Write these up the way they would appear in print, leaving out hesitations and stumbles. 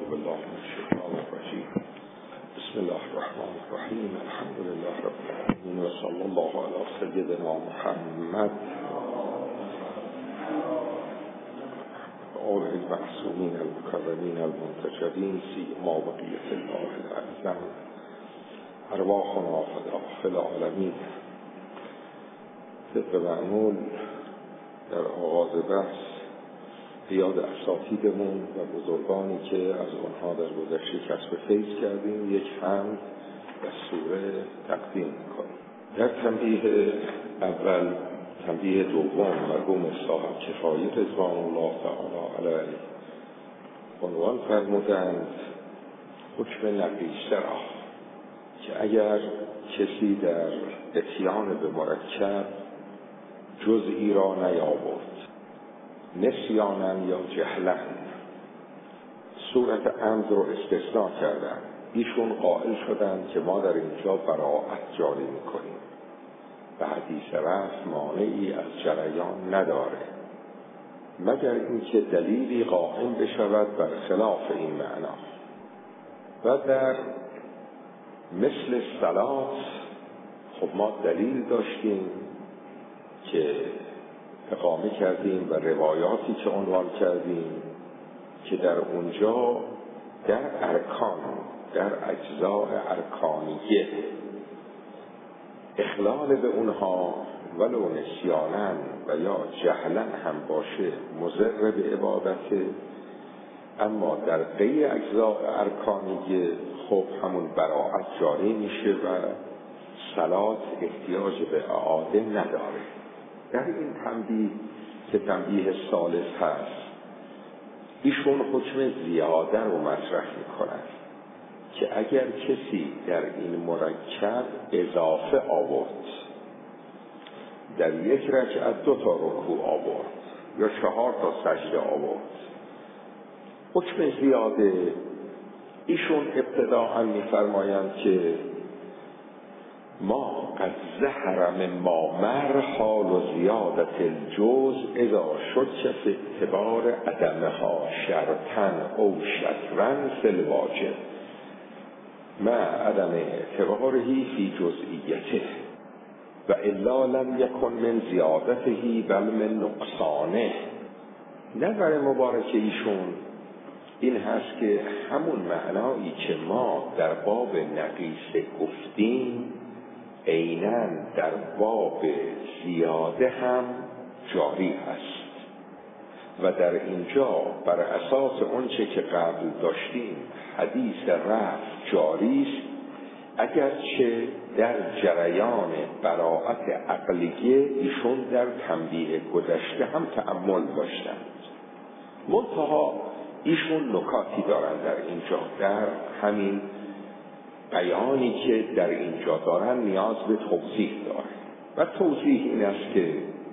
بالله من الشیطان الرجیم. بسم الله الرحمن الرحیم. الحمد لله رب العالمین و صلی الله علی سیدنا محمد و آله المعصومین المکرمین المنتجبین سیما بقیة الله الاعظم ارواحنا فی العالمین. طبق معمول در آغاز بحث یاد اساتیدمون و بزرگانی که از آنها در گذشته کسب فیض کردیم یک حمد و سوره تقدیم می‌کنیم. در تنبیه اول، تنبیه دوم، مرحوم صاحب کفایه رضوان الله تعالی علیه عنوان فرمودند حکم نقیصه را که اگر کسی در اتیان به مرکب جزئی را نیاورد نسیانن یا جهلن، صورت عمد رو استثناء کردن. ایشون قائل شدن که ما در اینجا براءت جاری میکنیم و حدیث رفع مانعی از جریان نداره مگر اینکه دلیلی قائم بشود بر خلاف این معنا. و در مثل صلات خب ما دلیل داشتیم که اقامه کردیم و روایاتی که عنوان کردیم که در اونجا در ارکان، در اجزاء ارکانیه اخلال به اونها ولو نسیانن و یا جهلن هم باشه مضر به عبادته، اما در غیر اجزاء ارکانیه خب همون براءت جاری میشه و صلات احتیاج به اعاده نداره. در این تنبیه که تنبیه ثالث هست، ایشون حکم زیاده رو مطرح میکنند که اگر کسی در این مرکب اضافه آورد، در یک رکعت 2 رکوع آورد یا 4 سجده آورد، حکم زیاده ایشون ابتداء میفرمایند که ما قد ظهر ما مر حال و زیادت الجوز اذا شک فی اعتبار عدمها شرطن او شطرن فی الواجب مع عدم اعتباره فی جزئیته و الا لم یکن من زیادته بل من نقصانه. نظر مبارک ایشون این هست که همون معنایی که ما در باب نقیصه گفتیم عیناً در باب زیاده هم جاری هست و در اینجا بر اساس اونچه که قبل داشتیم حدیث رفع جاری است، اگرچه در جریان براءت عقلیه ایشون در تنبیه گذشته هم تأمل داشتند. منتها ایشون نکاتی دارند در اینجا، در همین بیانی که در اینجا دارن نیاز به توضیح داره و توضیح این است که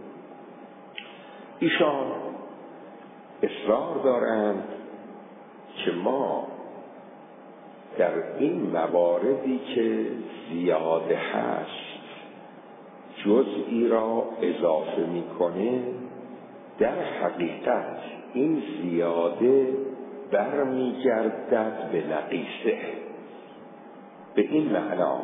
ایشان اصرار دارند که ما در این مواردی که زیاده هست جزئی را اضافه میکنه، در حقیقت این زیاده برمیگردد به نقیصه، به این معنا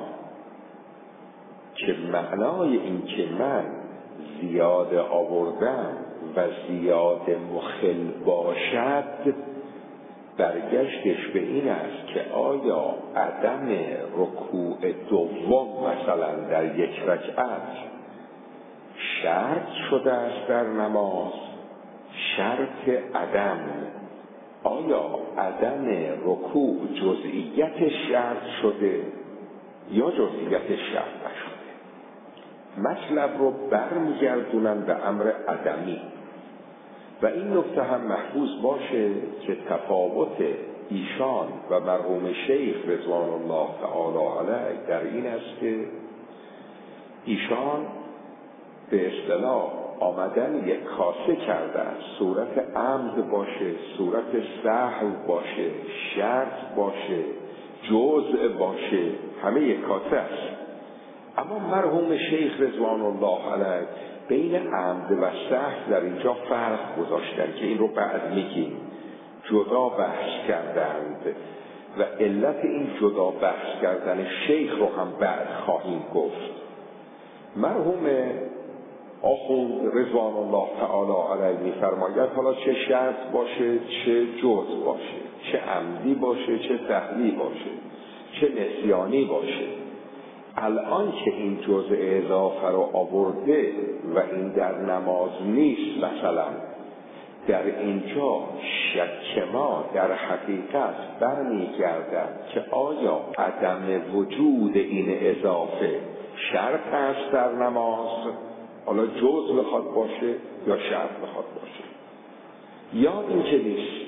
که معنای این که من زیاده آوردم و زیاده مخل باشد برگشتش به این است که آیا عدم رکوع دوم مثلا در یک رکعت شرط شده است در نماز، شرط عدم، آیا عدم رکوع جزئیت شرط شده یا جزئیت شرط نشده؟ مطلب رو برمیگردونن به امر عدمی و این نکته هم محفوظ باشه که تفاوت ایشان و مرحوم شیخ رضوان الله تعالی علیه در این است که ایشان به اصطلاح آمدن یک کاسه کردن، صورت عمد باشه، صورت سهو باشه، شرط باشه، جزء باشه، همه یک کاسه است. اما مرحوم شیخ رضوان الله علیه بین عمد و سهو در اینجا فرق گذاشتن که این رو بعد میگیم جدا بحث کردند و علت این جدا بحث کردن شیخ رو هم بعد خواهیم گفت. مرحوم آخوند رضوان الله تعالی علیه می‌فرماید حالا چه شرط باشه، چه جزء باشه، چه عمدی باشه، چه سهوی باشه، چه نسیانی باشه، الان که این جزء اضافه رو آورده و این در نماز نیست، مثلا در اینجا شک ما در حقیقت برمیگردد که آیا عدم وجود این اضافه شرط است در نماز، حالا جزء بخواد باشه یا شرط بخواد باشه، یا این که نیست،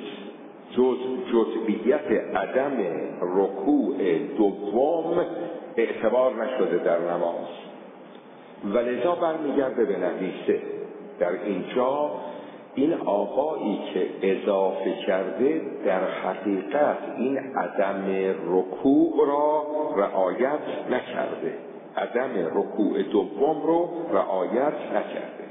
جزئیت عدم رکوع دوم اعتبار نشده در نماز و لذا برمیگرده به نحویسه. در اینجا این آقایی که اضافه کرده در حقیقت این عدم رکوع را رعایت نکرده، عدم رکوع دوم رو رعایت نکرده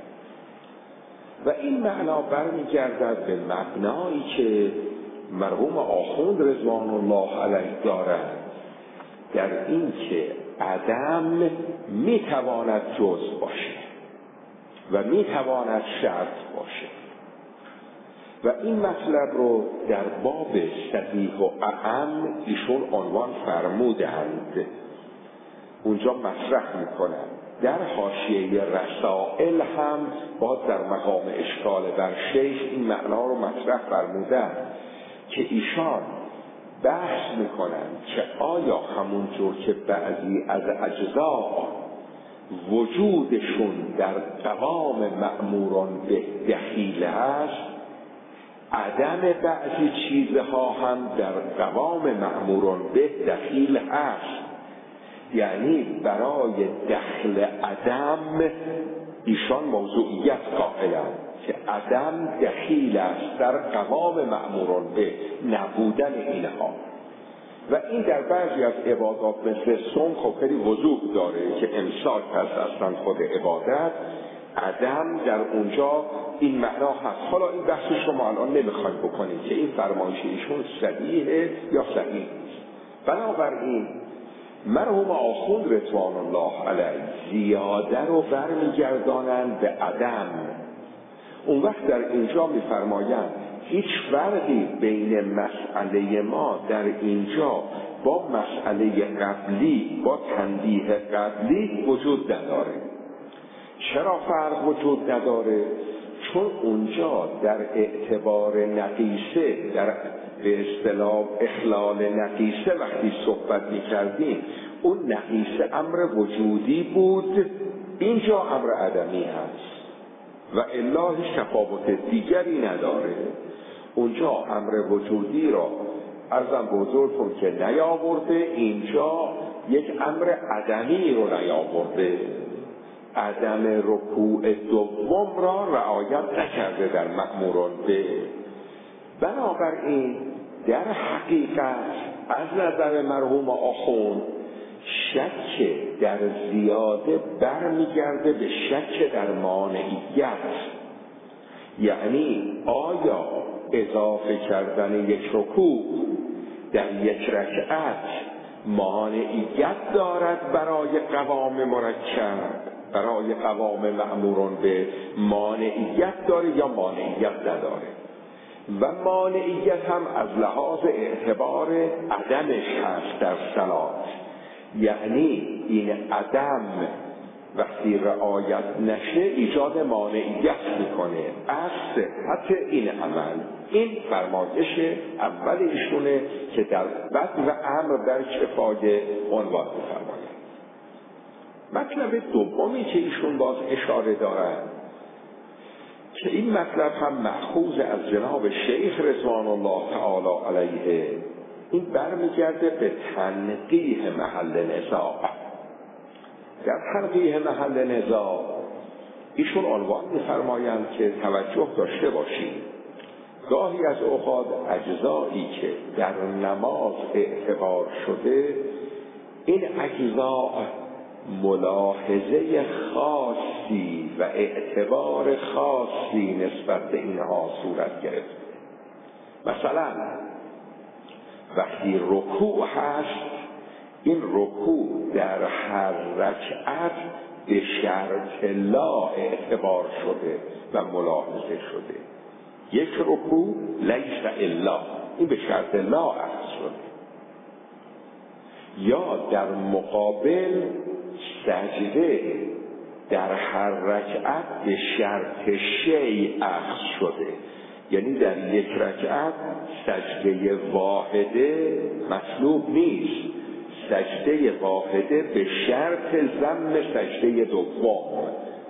و این معنا برمیگردد به مبنایی که مرحوم آخوند رضوان الله علیه دارد، در این که عدم میتواند جزء باشه و میتواند شرط باشه و این مطلب رو در باب صحیح و اعم ایشون عنوان فرمودند، اونجا مطرح میکنن. در حاشیه رسائل هم باز در مقام اشکال بر شیخ این معنا رو مطرح فرمودن که ایشان بحث میکنن که آیا همونجور که بعضی از اجزا وجودشون در قوام مأموران به دخیل است، عدم بعضی چیزها هم در قوام مأموران به دخیل است. یعنی برای دخل عدم ایشان موضوعیت قائلند که عدم دخیل است در قوام مأموران به نبودن اینها و این در بعضی از عبادات مثل صوم خب خیلی وضوح داره که امساک هست اصلا خود عبادت، عدم در اونجا این معنا هست. حالا این بحث شما الان نمیخوایم بکنیم که این فرمایش ایشون صحیحه یا صحیح نیست. بنابراین مرحوم آخوند رضوان الله علیه زیاده رو برمیگردانند به عدم. اون وقت در اینجا میفرمایند هیچ فرقی بین مسئله ما در اینجا با مسئله قبلی، با تنبیه قبلی وجود نداره. چرا فرق وجود نداره؟ چون اونجا در اعتبار نقیصه، در به اصطلاح اخلال نقیصه وقتی صحبت می‌کردیم، اون نقیصه امر وجودی بود، اینجا امر عدمی هست و الا هیچ تفاوت دیگری نداره. اونجا امر وجودی را عرضم به حضورتون که نیاورده، اینجا یک امر عدمی رو نیاورده، عدم رکوع دوم را رعایت نکرده در مأموران به. بنابراین در حقیقت از نظر مرحوم آخوند شک در زیاده برمیگرده به شک در مانعیت. یعنی آیا اضافه کردن یک رکوع در یک رکعت مانعیت دارد برای قوام مرکب، برای قوام مأمورون به مانعیت داره یا مانعیت نداره؟ و مانعیت هم از لحاظ اعتبار عدمش هست در صلات. یعنی این عدم وقتی رعایت نشه ایجاد مانعیت میکنه از صحت این عمل. این فرمایش اول ایشونه که در بدء و امر در کفایه عنوان می‌فرمایند. مطلب دومی که ایشون باز اشاره دارند که این مطلب هم مأخوذ از جناب شیخ رضوان الله تعالی علیه، این برمیگرده به تنقیح محل نزاع. در تنقیح محل نزاع ایشون عنوان می‌فرمایند که توجه داشته باشید گاهی از اوقات اجزایی که در نماز اعتبار شده، این اجزا ملاحظه خاصی و اعتبار خاصی نسبت به اینها صورت گرفته. مثلا وقتی رکوع هست، این رکوع در هر رکعت به شرط لا اعتبار شده و ملاحظه شده. یک رکوع لیس الا، این به شرط لا اخذ شده. یا در مقابل سجده در هر رکعت به شرط شیء اخذ شده، یعنی در یک رکعت سجده واحده مطلوب نیست، سجده واحده به شرط ضم سجده دوم.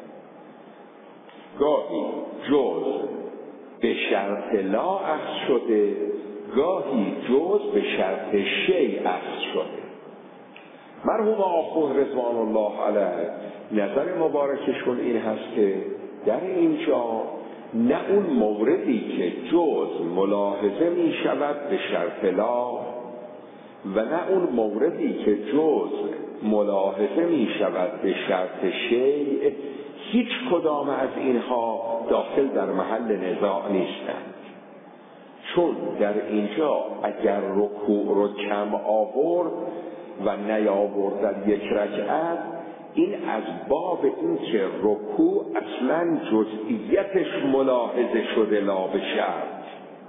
گاهی جز به شرط لا اخذ شده، گاهی جز به شرط شیء اخذ شده. مرحوم آخوند رضوان الله علیه نظر مبارکشون این هست که در اینجا نه اون موردی که جز ملاحظه می شود به شرط لا و نه اون موردی که جز ملاحظه می شود به شرط شیء، هیچ کدام از اینها داخل در محل نزاع نیستند. چون در اینجا اگر رکوع رو کم آورد و نیاورد در یک رکعت، این از باب این که رکوع اصلا جزئیتش ملاحظه شده لا به شرط،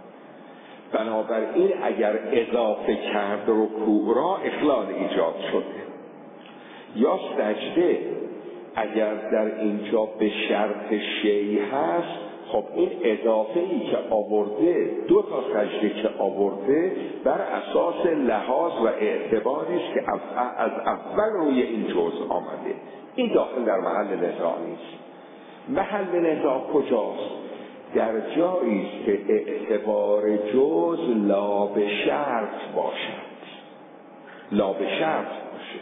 بنابراین اگر اضافه کرد رکوع را اخلال ایجاد شده. یا سجده اگر در اینجا به شرط شیء هست، خب این اضافه ای که آورده، دو تا سجده که آورده، بر اساس لحاظ و اعتباری است که از اول روی این جزء آمده. این داخل در محل نزاع نیست. محل نزاع کجاست؟ در جایی است که اعتبار جز لا به شرط باشد، لا به شرط باشه.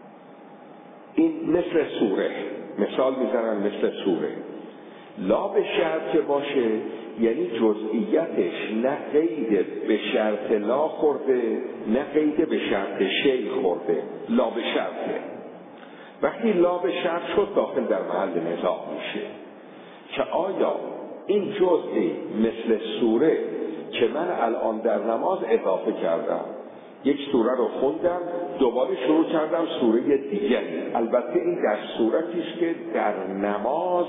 این مثل سوره، مثال میزنن مثل سوره. لا به شرط باشه یعنی جزئیتش نه قید به شرط لا خورده نه قید به شرط شیء خورده، لا به شرطه. وقتی لا به شرط شد داخل در محل نزاع میشه که آیا این جزئی مثل سوره که من الان در نماز اضافه کردم، یک سوره رو خوندم دوباره شروع کردم سوره دیگری، البته این در صورتی است که در نماز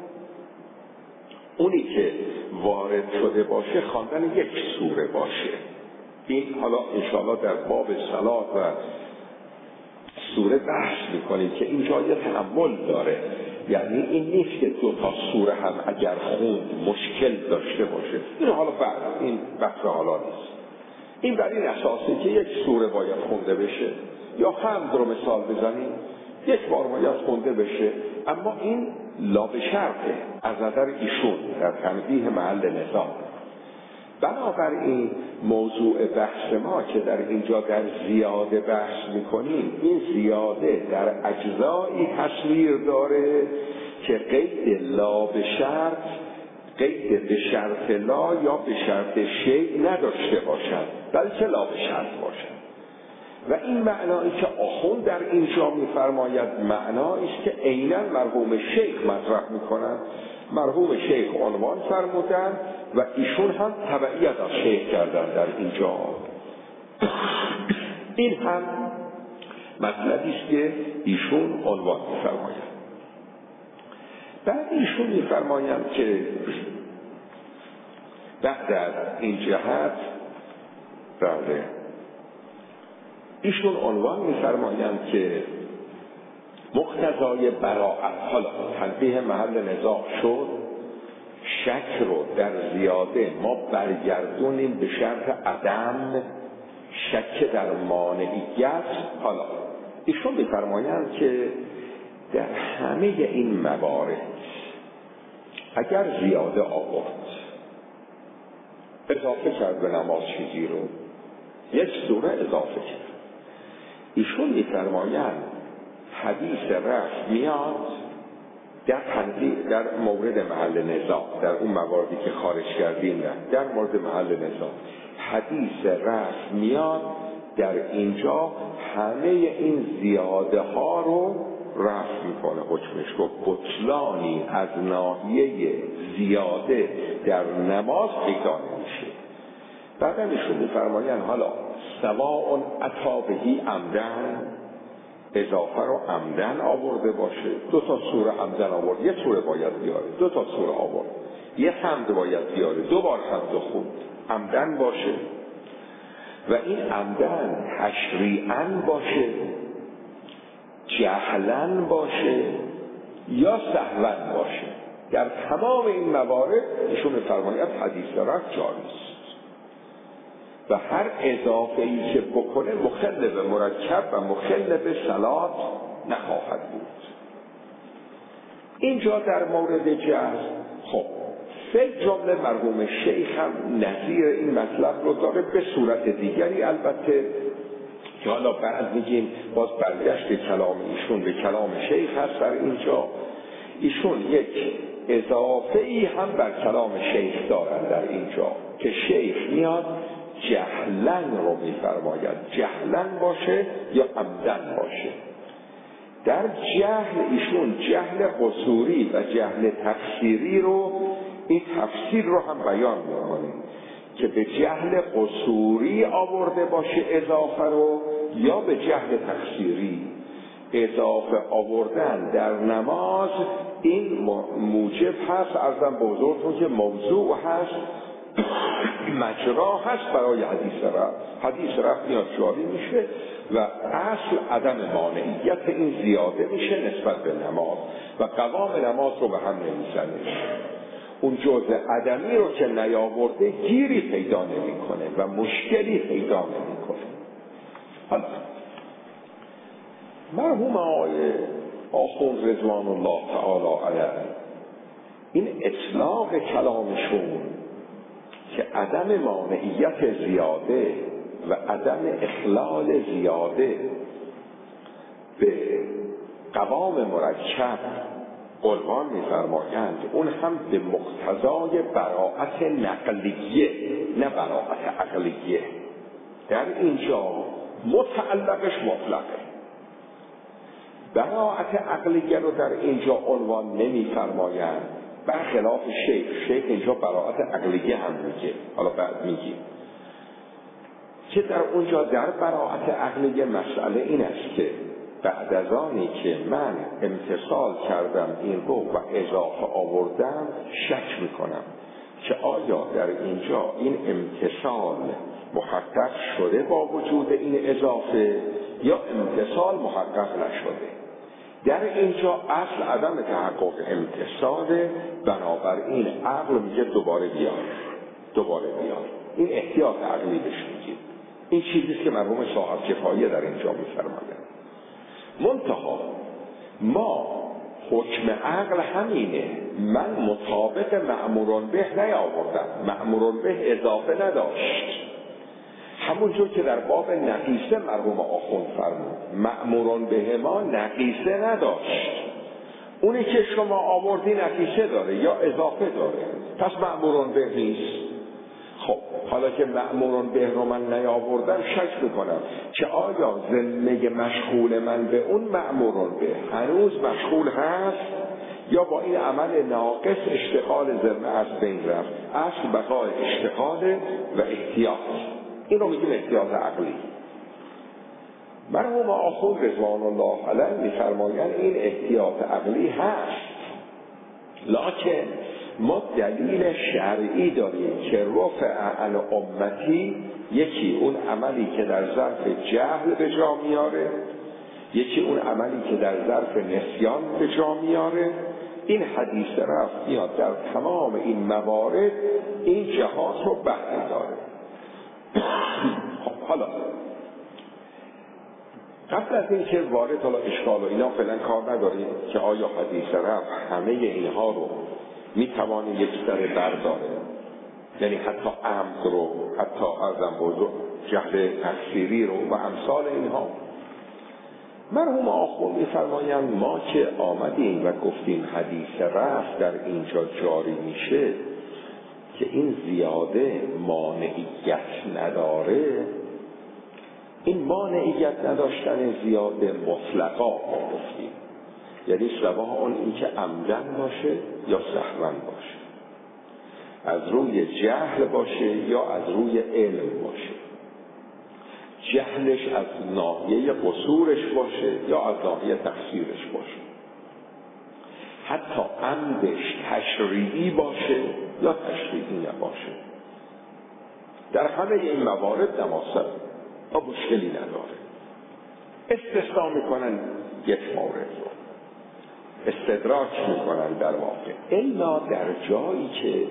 اونی که وارد شده باشه خواندن یک سوره باشه. این حالا انشاءالله در باب صلات و سوره بحث میکنیم که این جای تأمل داره، یعنی این نیست که دو تا سوره هم اگر خوند مشکل داشته باشه. این حالا بعد این بحث حالا نیست. این بر این اساسه که یک سوره باید خونده بشه، یا حمد رو مثال بزنیم یک بار باید خونده بشه، اما این لا به شرطه از نظر ایشون در تنبیه محل نزاع. بنابراین موضوع بحث ما که در اینجا در زیاده بحث میکنیم، این زیاده در اجزایی تصویر داره که قید لا به شرط، قید به شرط لا یا به شرط شیء نداشته باشد، بلکه لا به شرط باشد. و این معنایی که آخوند در اینجا میفرماید معنایی است که عیناً مرحوم شیخ مطرح میکنند. مرحوم شیخ عنوان فرمودند و ایشون هم تبعیت از شیخ کردن در اینجا. این هم مطلبی است که ایشون عنوان میفرمایند. بعد ایشون میفرمایند که بعد از این جهت بله ایشون عنوان می‌فرمایند که مقتضای براءت، حالا تنبیه محل نزاع شد، شک رو در زیاده ما برگردونیم به شرط عدم، شک در مانعیت. حالا ایشون می‌فرمایند که در همه این موارد اگر زیاده آورد، اضافه کرد به نماز چیزی رو، یک سوره اضافه کرد، ایشون می‌فرمایند حدیث رفع میاد در مورد محل نزاع، در اون مواردی که خارج کردیم نه، در مورد محل نزاع حدیث رفع میاد، در اینجا همه این زیاده ها رو رفع میکنه، حکمش رو بطلانی از ناحیه زیاده در نماز پیدا نمیشه. بعدم ایشون میفرمایند حالا سواء اتی بهی عمدن، اضافه رو عمدن آورده باشه، 2 تا سوره عمدن آورد، 1 سوره باید بیاره، 2 تا سوره آورد، 1 حمد باید بیاره، 2 بار حمد خوند، عمدن باشه و این عمدن تشریعاً باشه، جهلاً باشه یا سهواً باشه. در تمام این موارد ایشون می‌فرماید حدیث رفع جاری است و هر اضافه‌ای که بکنه مخل به مرکب و مخل به صلات نخواهد بود. اینجا در مورد جهل خب فی جمله مرحوم شیخ هم نظیر این مطلب رو داره به صورت دیگری، البته که حالا بعد میگیم باز برگشت کلام ایشون به کلام شیخ هست. در اینجا ایشون یک اضافه ای هم بر کلام شیخ دارن در اینجا که شیخ میاد جهلن رو میفرماید، جهلن باشه یا عمدن باشه. در جهل ایشون جهل قصوری و جهل تفسیری رو، این تفسیر رو هم بیان میکنه که به جهل قصوری آورده باشه اضافه رو یا به جهل تفسیری. اضافه آوردن در نماز این موجب هست، عرضم به حضورتون که موضوع هست، مجرا هست برای حدیث رفع. حدیث رفع میاد جاری میشه و اصل عدم مانعیت این زیاده میشه نسبت به نماز و قوام نماز رو به هم نمیزنه. اون جزء عدمی رو که نیاورده گیری پیدا نمیکنه و مشکلی پیدا نمیکنه. حالا مرحوم آقای آخوند رضوان الله تعالی علیه این اطلاق کلامشون که عدم مانعیت زیاده و عدم اخلال زیاده به قوام مرکب عنوان می‌فرمایند، اون هم به مقتضای براءت نقلیه نه براءت عقلیه. در اینجا متعلقش مطلقه. براءت عقلیه رو در اینجا عنوان نمی‌فرمایند، برخلاف شیخ اینجا براءت عقلیه هم میگه، حالا بعد میگیم که در اونجا در براءت عقلیه مسئله این است که بعد از آنی که من امتثال کردم این رو و اضافه آوردم شک میکنم که آیا در اینجا این امتثال محقق شده با وجود این اضافه یا امتثال محقق نشده. در اینجا اصل عدم تحقق امتثاله، بنابراین عقل میگه دوباره بیار. این احتیاط عقلی بهش میگه. این چیزیست که مرحوم صاحب کفایه در اینجا میفرمایند. منتها ما حکم عقل همینه، من مطابق مأموران به نیاوردم، مأموران به اضافه نداشت، همونجور که در باب نقیصه مرحوم آخوند فرمود مأموران به ما نقیصه نداشت، اونی که شما آوردی نقیصه داره یا اضافه داره، پس مأموران به نیست. خب حالا که مأموران به رو من نیاوردم شک میکنم که آیا ذمه مشغول من به اون مأموران به هنوز مشغول هست یا با این عمل ناقص اشتغال ذمه از بین رفت. اصل بقای اشتغال و احتیاط، این رو میگیم احتیاط عقلی. مرحوم آخوند رضوان الله علیه میفرمایند این احتیاط عقلی هست، لکن ما دلیل شرعی داریم که رفع عن امتی، یکی اون عملی که در ظرف جهل به جا میاره، یکی اون عملی که در ظرف نسیان به جا میاره. این حدیث رفع میاد در تمام این موارد این جهات رو بحث داره. خب حالا قبل از این که وارد حالا اشکال و اینا فعلا کار نداریم که آیا حدیث رفع همه اینها رو میتوانی یک سر برداره، یعنی حتی عمد رو، حتی عرضم بزرگ جهل تفسیری رو و امثال اینها. مرحوم آخوند میفرمایند ما که آمدیم و گفتیم حدیث رفع در اینجا جاری میشه که این زیاده مانعیت نداره، این مانعیت نداشتن زیاده مطلقا گفتیم، یعنی سواء این که عمدن باشه یا سهوا باشه. از روی جهل باشه یا از روی علم باشه. جهلش از ناحیه قصورش باشه یا از ناحیه تقصیرش باشه. حتی عمدش تشریعی باشه یا تشریعی نباشه. در همه این موارد نماز با مشکلی نداره. استثنا میکنن یک مورد رو، استدراک میکنن در واقع، الا در جایی که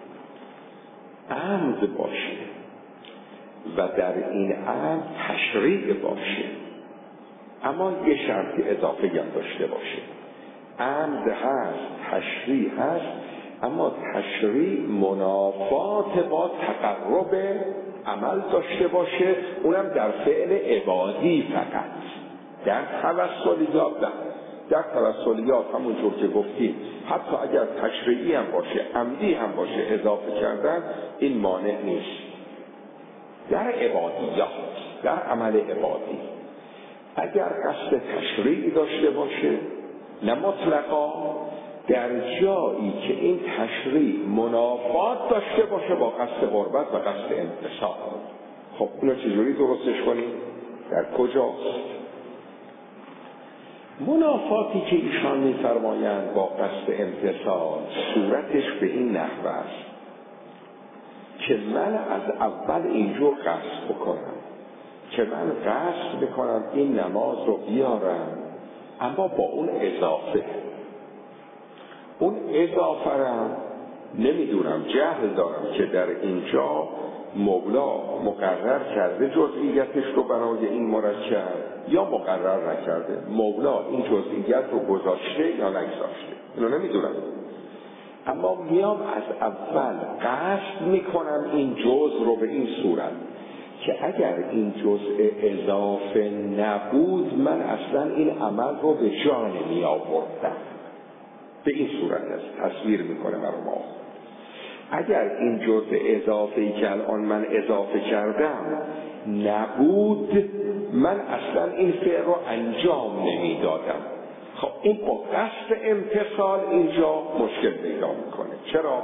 عمد باشه و در این عمد تشریع باشه، اما یه شرط اضافه هم داشته باشه. عمد هست، تشریع هست، اما تشریع منافات با تقرب عمل داشته باشه، اونم در فعل عبادی فقط. در توسلیات نه. در توسلیات همونجور که گفتیم حتی اگر تشریعی هم باشه، عمدی هم باشه، اضافه کردن این مانع نیست. در عبادیات، در عمل عبادی اگر قصد تشریعی داشته باشه، نه مطلقا، در جایی که این تشریع منافات داشته باشه با قصد قربت و قصد امتثال. خب اینو چجوری درستش کنیم؟ در کجاست؟ منافاتی که ایشان می‌فرمایند با قصد امتثال صورتش به این نحو است که من از اول اینجور قصد بکنم که من قصد بکنم این نماز رو بیارم، اما با اون اضافه. اون اضافه را نمیدونم، جهل دارم که در اینجا مولا مقرر کرده جزئیاتش رو برای این مرکب یا مقرر نکرده. مولا این جزئیات رو گذاشته یا نگذاشته، اینو نمیدونم. اما میام از اول قصد میکنم این جزء رو به این صورت که اگر این جزء اضافه نبود من اصلا این عمل رو به جا نمی آوردم. به این صورت است تصویر میکنه برای ما. اگر این جزء اضافه‌ای که الان من اضافه کردم نبود، من اصلا این فعل رو انجام نمیدادم. خب این با قصد امتثال اینجا مشکل پیدا میکنه. چرا؟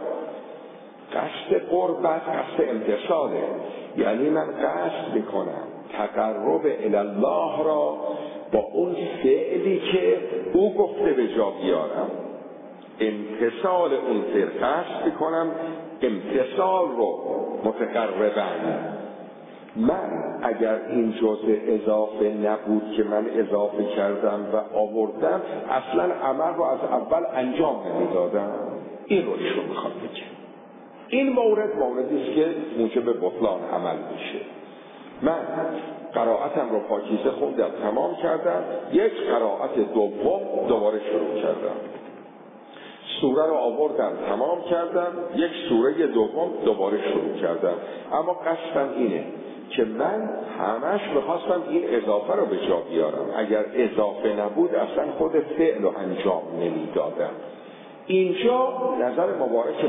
قصد قربت قصد امتثاله، یعنی من قصد میکنم تقرب الله را با اون فعلی که او گفته به جا بیارم، امتثال اون فعل قصد میکنم، امتثال رو متقرباً. من اگر این جزء اضافه نبود که من اضافه کردم و آوردم، اصلا عمل رو از اول انجام نمیدادم. این رو ایشون میخواد بگه. این موردی است که موجب بطلان عمل میشه. من قرائتم رو پاکیزه خوندم، تمام کردم، یک قرائت دوم دوباره شروع کردم، سوره رو آوردم تمام کردم، یک سوره دوم دوباره شروع کردم، اما قصدم اینه که من همش میخواستم این اضافه رو به جا بیارم. اگر اضافه نبود اصلا خود فعل رو انجام نمیدادم. اینجا نظر مبارک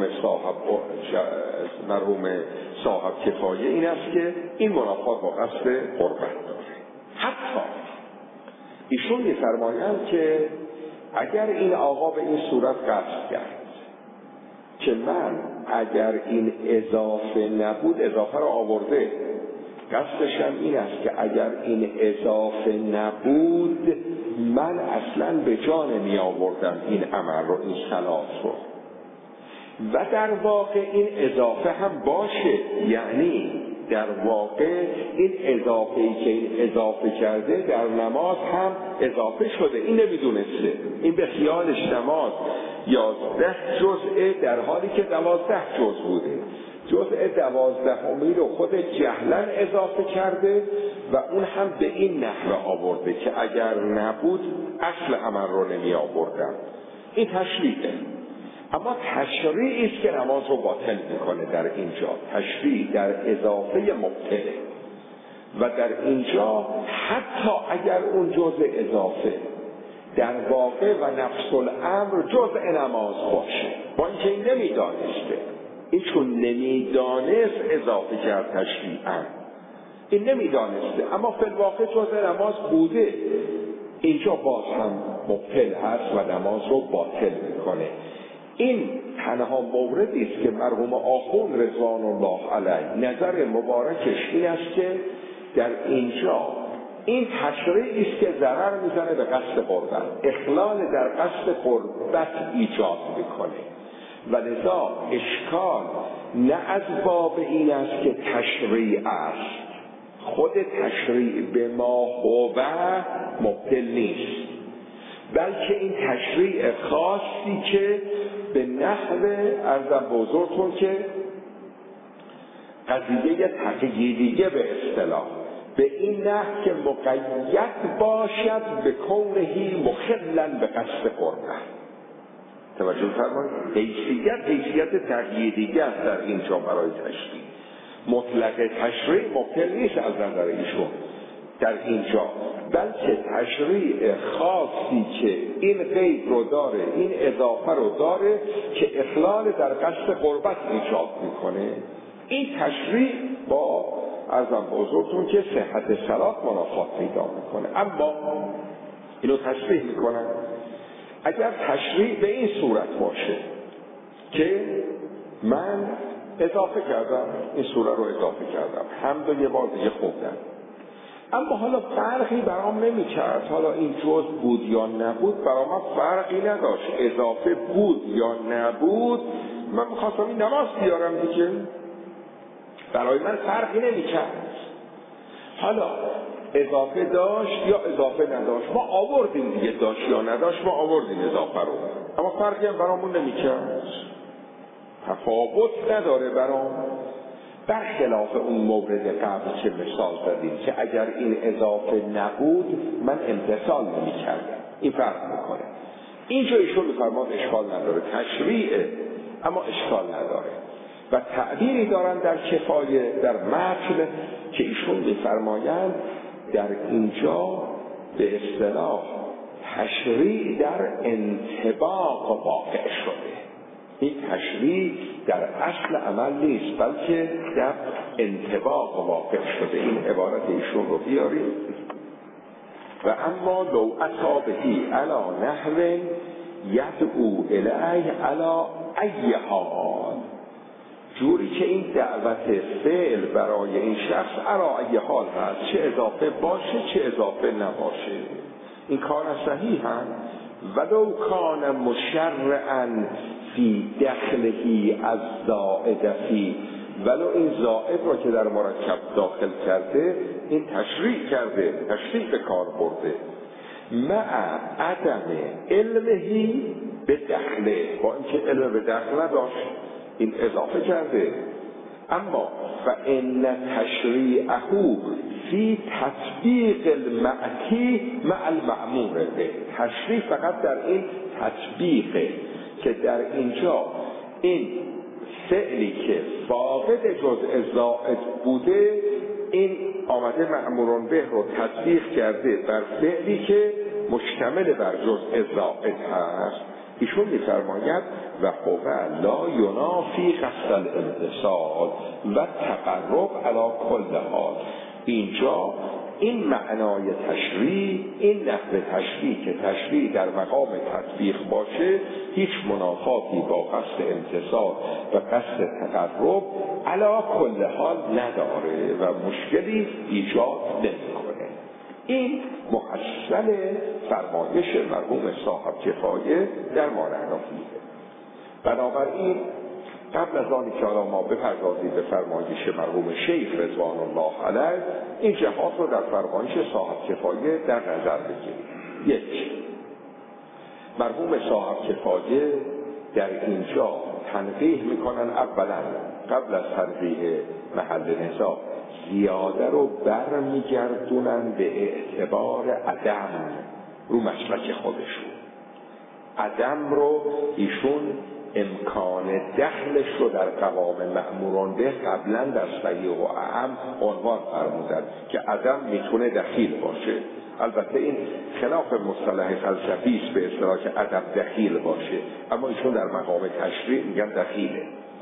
مرحوم صاحب کفایه این است که این منافات با قصد قربت داره. حتی ایشون می‌فرمایند که اگر این آقا به این صورت قصد کرد که من اگر این اضافه نبود، اضافه رو آورده، قصدش هم این است که اگر این اضافه نبود من اصلا به جا نمی آوردم این عمل رو، این صلات رو، و در واقع این اضافه هم باشه، یعنی در واقع این اضافه‌ای که این اضافه کرده در نماز هم اضافه شده، این نمیدونسته، این به خیالش نماز 11 جزء در حالی که 12 جزء بوده، جزء 12 رو خود جهلن اضافه کرده و اون هم به این نحوه آورده که اگر نبود اصل عمل رو نمی آوردم. این تشریعه، اما تشریعی است که نماز رو باطل میکنه. در اینجا تشریع در اضافه مبتله و در اینجا حتی اگر اون جزء اضافه در واقع و نفس الامر جزء نماز باشه، با اینکه این نمیدانسته، این چون نمیدانست اضافه کرد تشریعاً، این نمیدانسته اما فی الواقع جزء نماز بوده، اینجا باز هم مبتل هست و نماز رو باطل میکنه. این تنها موردی است که مرحوم آخوند رضوان الله علیه نظر مبارکش این است که در اینجا این تشریعی است که ضرر میزنه به قصد قربت، اخلال در قصد قربت ایجاد میکنه و لذا اشکال نه از باب این است که تشریع است، خود تشریع به ما هوه مبطل نیست، بلکه این تشریع خاصی که به نحو عرضم به حضورتون که قضیه تقییدیه به اصطلاح به این نحو که مقید باشد به کونهی مخلا به قصد قربه. توجه فرمایید، حیثیت تقییدیه است در اینجا برای تشریع. مطلق تشریع مبطل نیست از نظر ایشون در اینجا، بلکه تشریع خاصی که این قید رو داره، این اضافه رو داره که اخلال در قصد قربت ایجاد میکنه، این تشریع با عرضم به حضورتون که صحت صلات منافات پیدا میکنه. اما اینو تصریح میکنن اگر تشریع به این صورت باشه که من اضافه کردم، این سوره رو اضافه کردم، حمد یه بار دیگه خوندم، اما حالا فرقی برام نمی‌کرد حالا این جزء بود یا نبود، برام فرقی نداشت، اضافه بود یا نبود، من می‌خواستم این نماز بیارم دیگه، برای من فرقی نمی‌کرد. حالا اضافه داشت یا اضافه نداشت، ما آوردیم دیگه، داشت یا نداشت ما آوردیم اضافه رو، اما فرقی هم برامون نمی‌کرد، تفاوت نداره برام، برخلاف اون مورد قبل که مثال زدیم که اگر این اضافه نبود من امتثال نمی‌کردم، این فرق میکنه. اینجا ایشون می‌فرماد اشکال نداره، تشریعه اما اشکال نداره و تعبیری دارن در کفایه در متن که ایشون می‌فرمایند در اینجا به اصطلاح تشریع در انطباق واقع شده. این تشریع در اصل عمل نیست بلکه در انطباق واقع شده. این عبارت ایشون رو بیارید و اما لو اصابهی علی نحو یدعو الیه علی ای حال، جوری که این دعوت فعل برای این شخص علی ای حال هست، چه اضافه باشه چه اضافه نباشه، این کار صحیح هم ولو کان مشرعا فی دخلهی از زائد فی، ولو این زائد را که در مرکب داخل کرده این تشریع کرده، تشریع به کار برده، مع عدم علمهی به دخله، با اینکه علم به دخله داشت این اضافه کرده، اما فان تشریعه فی تطبیق المعتی مع المأمور به، تشریع فقط در این تطبیقه که در اینجا این فعلی که فاقد جزء زائد بوده این آمده مأمورون به رو تطبیق کرده بر فعلی که مشتمل بر جزء زائد هست. ایشون می‌فرماید و هو لا ینافی قصد الامتثال و تقرب علی کل حال، اینجا این معنای تشریع، این نحو تشریع که تشریع در مقام تطبیق باشه هیچ منافاتی با قصد امتثال و قصد تقرب علی کل حال نداره و مشکلی ایجاد نمی‌کنه. این محصل فرمایش مرحوم صاحب کفایه در مانعنافیه. بنابراین قبل از آنی که ما بپردازیم به فرمایش مرحوم شیخ رضوان الله علیه، این جهات رو در فرمایش صاحب کفایه در نظر بگیریم. یک، مرحوم صاحب کفایه در اینجا تنقیح میکنن، اولا قبل از تنقیح محل نزاع زیاده رو برمیگردونن به اعتبار عدم رو مسلک خودشون. عدم رو ایشون امکان دخلش رو در قوام مأموران به قبلا در صحیح و اعم عنوان فرمودن که عدم میتونه دخیل باشه. البته این خلاف مصطلح فلسفی است به اصطلاح که عدم دخیل باشه، اما ایشون در مقام تشریع میگن دخیله.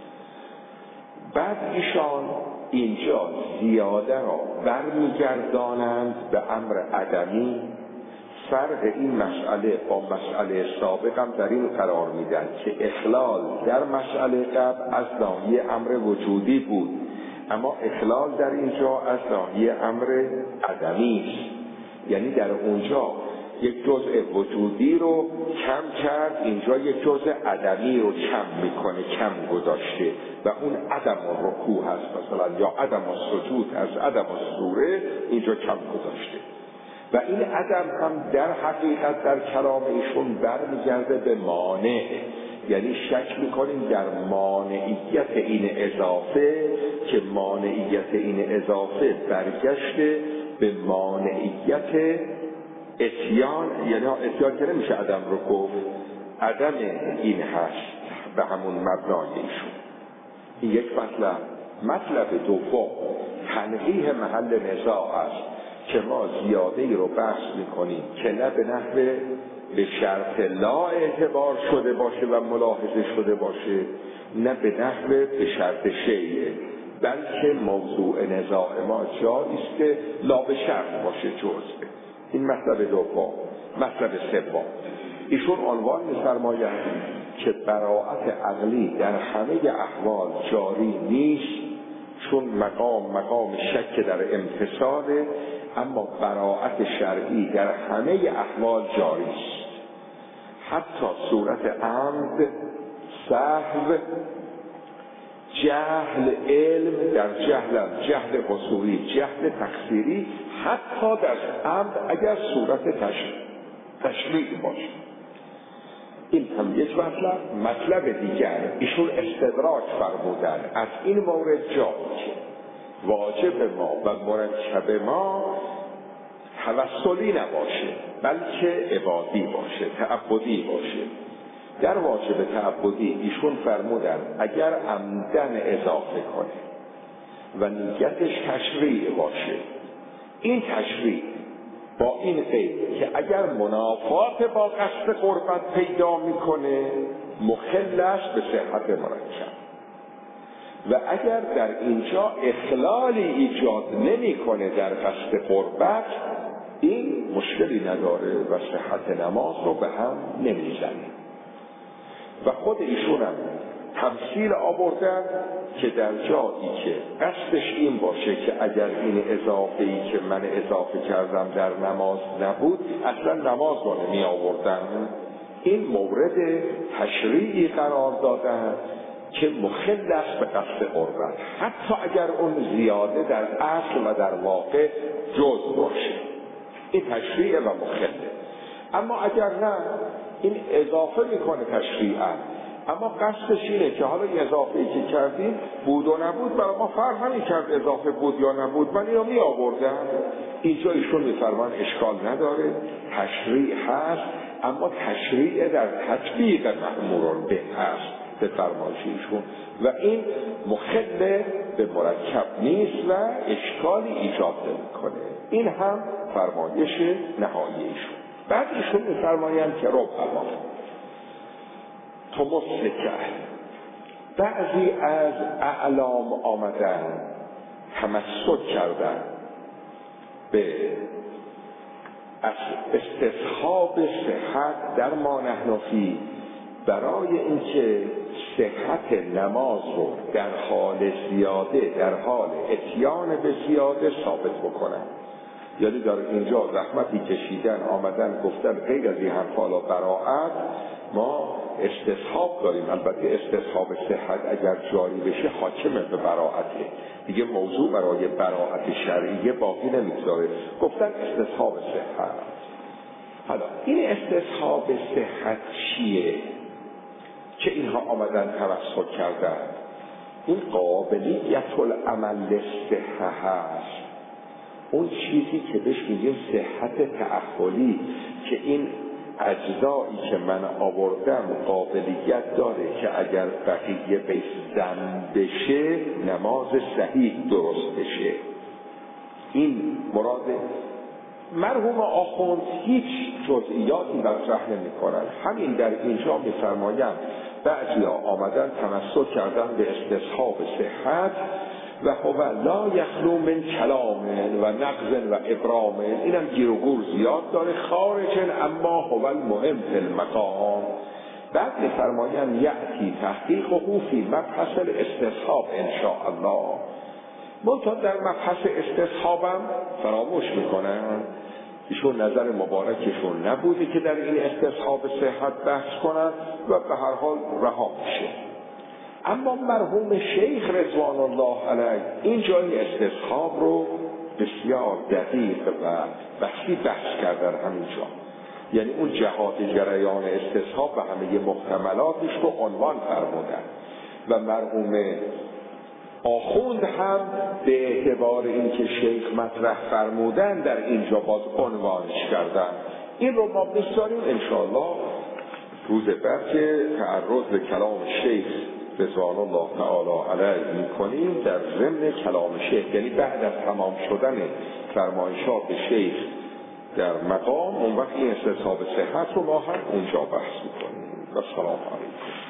بعد ایشان اینجا زیاده را برمیگردانند به امر عدمی، فرق این مسئله با مسئله سابق هم در این قرار میدن که اخلال در مسئله قبل از ناحیه امر وجودی بود، اما اخلال در اینجا از ناحیه امر عدمی است. یعنی در اونجا یک جزء وجودی رو کم کرد، اینجا یک جزء عدمی رو کم میکنه، کم گذاشته و اون عدم الرکوع هست مثلا، یا عدم السجود هست، عدم السوره اینجا کم گذاشته. و این عدم هم در حقیقت در کلام ایشون برمیگرده به مانع، یعنی شک میکنیم در مانعیت این اضافه که مانعیت این اضافه برگشته به مانعیت اتیان، یعنی اتیان که نمیشه عدم رو گفت، عدم این هست به همون مبنای ایشون. این یک مطلب دوم تنقیح محل نزاع است که ما زیاده ای رو بحث میکنیم که نه به نحوه به شرط لا اعتبار شده باشه و ملاحظه شده باشه، نه به نحوه به شرط شیء، بلکه موضوع نزاع ما جایی است که لا به شرط باشه جزء. این مطلب دوم. مطلب سوم ایشون عنوان می‌فرمایند که براءت عقلی در همه احوال جاری نیست، چون مقام شک در امتصاله، اما براءت شرعی در همه احوال جاری است. حتی صورت عمد، سهو، جهل، علم، در جهل قصوری، جهل تقصیری، حتی در عمد اگر صورت تشریع باشه. این هم یک مطلب دیگر ایشون استدراک فرمودن از این مورد جایی که واجب ما و مرکب ما توسلی نباشه بلکه عبادی باشه، تعبدی باشه. در واجب تعبدی ایشون فرمودن اگر عمدن اضافه کنه و نیتش تشریع باشه، این تشریع با این قید که اگر منافات با قصد قربت پیدا میکنه مخل است به صحت مرکب، و اگر در اینجا اخلالی ایجاد نمیکنه در قصد قربت، این مشکلی نداره و صحت نماز رو به هم نمیزنه. و خود ایشون هم تمثیل آوردن که در جایی که قصدش این باشه که اگر این اضافه‌ای که من اضافه کردم در نماز نبود اصلا نماز رو نمی آوردن، این مورد تشریعی قرار دادن که مخل است به قصد قربت، حتی اگر اون زیاده در اصل و در واقع جز باشه. این تشریع و مخله. اما اگر نه، این اضافه میکنه تشریعا، اما قصدش اینه که حالا این اضافه‌ای که کردیم بود و نبود برای ما فرق نمی‌کرد اضافه بود یا نبود، من اینو می آوردم. اینجا ایشون می‌فرمان اشکال نداره، تشریع هست، اما تشریع در تطبیق مأمور به هست به فرمایش ایشون، و این مخل به مرکب نیست و اشکالی ایجاد نمی‌کنه. این هم فرمایش نهایی ایشون. بعد ایشون می‌فرمایند که ربما تمسک بعضی از اعلام آمدن تمسک کردن به استصحاب صحت در ما نحن فی، برای اینکه صحت نماز رو در حال زیاده، در حال اتیان به زیاده ثابت بکنن. یعنی در اینجا زحمتی کشیدن، آمدن گفتن غیر از این حرفا براءت، ما استصحاب داریم. البته استصحاب صحت اگر جاری بشه حاکم به براءته، دیگه موضوع برای براءت شرعیه باقی نمیگذاره. گفتن استصحاب صحت. حالا این استصحاب صحت چیه که اینها آمدن توسط کردن؟ این قابلیت العمل صحه هست، اون چیزی که بهش میگیم صحت تأهلی، که این اجزایی که من آوردم قابلیت داره که اگر بقیه بزن بشه نماز صحیح درست بشه. این مراد مرحوم آخوند هیچ جزئیاتی مطرح نمی‌کنن. همین در اینجا می‌فرمایند بعضیا آمدن تمسک کردن به استصحاب صحت و هو لا یخلو من کلام و نقض و ابرام، اینم گیر و گور زیاد داره، خارجن اما هو المهم فی المقام. بعد می‌فرمایند یأتی تحقیق و فی مبحث الاستصحاب ان شاء الله. منتها در مبحث استصحابم فراموش میکنن، ایشون نظر مبارکشون نبوده که در این استصحاب صحت بحث کنن و به هر حال رها میشه. اما مرحوم شیخ رضوان الله علیه این جای استصحاب رو بسیار دقیق و بحثی بحث کردن همینجا، یعنی اون جهات جریان استصحاب و همه محتملاتش رو عنوان فرمودن و مرحوم آخوند هم به اعتبار اینکه شیخ مطرح فرمودن در اینجا باز عنوانش کردن. این رو ما بساریم انشاءالله روز بعد که تعرض به کلام شیخ رضوان الله تعالی علیه میکنیم در ضمن کلام شیخ، یعنی بعد از تمام شدن فرمایشات شیخ در مقام، اون وقت این استصحاب صحت رو ما هم اونجا بحث میکنیم. و سلام علیکم.